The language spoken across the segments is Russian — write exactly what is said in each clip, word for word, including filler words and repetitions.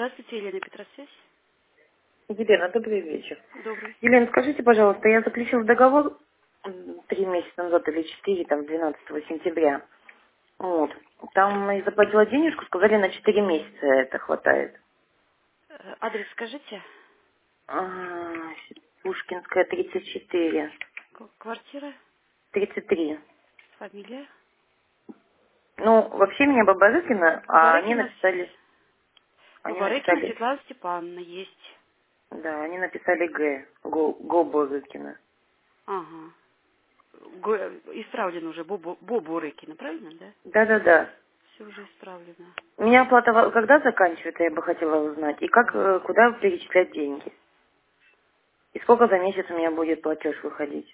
Здравствуйте, Елена, Петросвязь. Елена, добрый вечер. Добрый. Елена, скажите, пожалуйста, я заключила договор м, три месяца назад или четыре, там, двенадцатого сентября. Вот. Там я заплатила денежку, сказали, на четыре месяца это хватает. Э, Адрес скажите. А, Пушкинская, тридцать четыре. К- Квартира, тридцать три. фамилия. Ну, вообще меня Бабарыкина, а они Бабарыкина, написали, они Бабарыкина написали, Светлана Степановна есть. да, они написали Г, Го, Го Барыкина. Ага. Г- Исправлено уже. Бобу Бобурыкина, правильно, да? Да-да-да. Все уже исправлено. У меня оплата во- когда заканчивается, я бы хотела узнать. И как, Ага. э, куда перечислять деньги? И сколько за месяц у меня будет платеж выходить?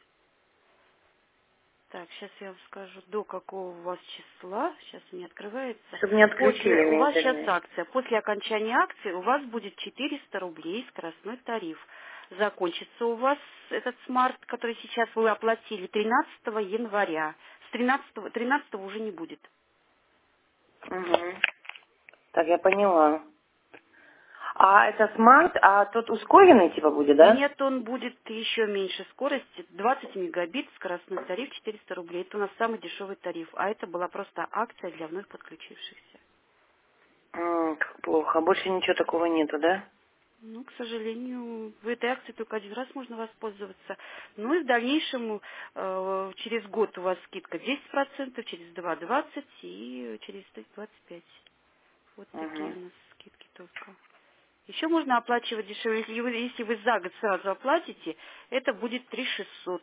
Так, сейчас я вам скажу, до какого у вас числа. Сейчас у меня открывается. Чтобы не отключили После, у мне вас сейчас интернет. акция. После окончания акции у вас будет четыреста рублей скоростной тариф. Закончится у вас этот смарт, который сейчас вы оплатили тринадцатого января. С тринадцатого, тринадцатого уже не будет. Угу. Так, я поняла. А это смарт, а тот ускоренный типа будет, да? Нет, он будет еще меньше скорости. двадцать мегабит, скоростной тариф четыреста рублей. Это у нас самый дешевый тариф. А это была просто акция для вновь подключившихся. М, как плохо. Больше ничего такого нету, да? Ну, к сожалению, в этой акции только один раз можно воспользоваться. Ну и в дальнейшем э, через год у вас скидка десять процентов, через два двадцать и через три двадцать пять. Вот такие Угу. у нас скидки только. Еще можно оплачивать дешевле. Если вы, если вы за год сразу оплатите, это будет три шестьсот,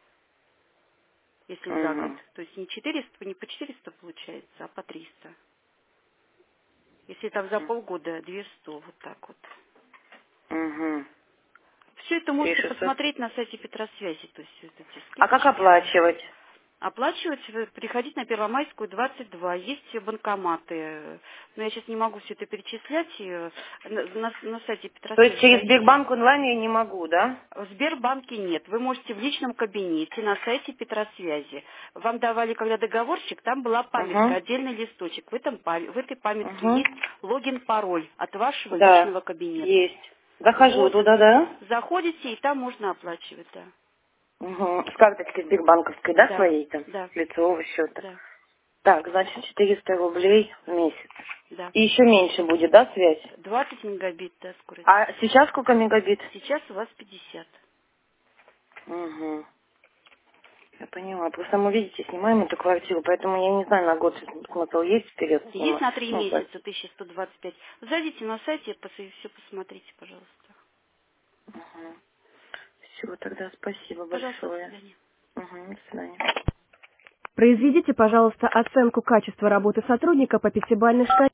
если за год. Угу. То есть не четыреста, не по четыреста получается, а по триста. Если там за полгода две сто, вот так вот. Угу. Все это три можете шестьсот. посмотреть на сайте Петросвязи, то есть вот эти А как скидочки. оплачивать? Оплачивать, вы приходить на Первомайскую, двадцать два. Есть банкоматы. Но я сейчас не могу все это перечислять. э, На, на- на сайте То есть Петросвязи через зайдите. Сбербанк онлайн я не могу, да? В Сбербанке нет. Вы можете в личном кабинете на сайте Петросвязи. Вам давали, когда договорчик, там была памятка, Угу. отдельный листочек. В, этом, пам- в этой памятке Угу. есть логин-пароль от вашего Да, личного кабинета. есть. Захожу Вот. туда, да? Заходите, и там можно оплачивать, да. Угу. С карточки Сбербанковской, да, Да, своей там, да, с лицевого счета. да, Так, значит, четыреста рублей в месяц. да. И еще меньше будет, да, связь? двадцать мегабит, да, скорость. А сейчас сколько мегабит? Сейчас у вас пятьдесят. Угу. Я поняла. Просто мы, видите, снимаем эту квартиру, поэтому я не знаю, на год смысл есть вперед Есть снимать. на три Ну, месяца платить. тысяча сто двадцать пять. Зайдите на сайте, все посмотрите, пожалуйста. Угу. Все, тогда спасибо Пожалуйста, до большое. свидания. Угу, до свидания. Произведите, пожалуйста, оценку качества работы сотрудника по пятибалльной шкале.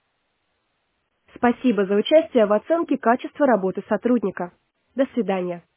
Спасибо за участие в оценке качества работы сотрудника. До свидания.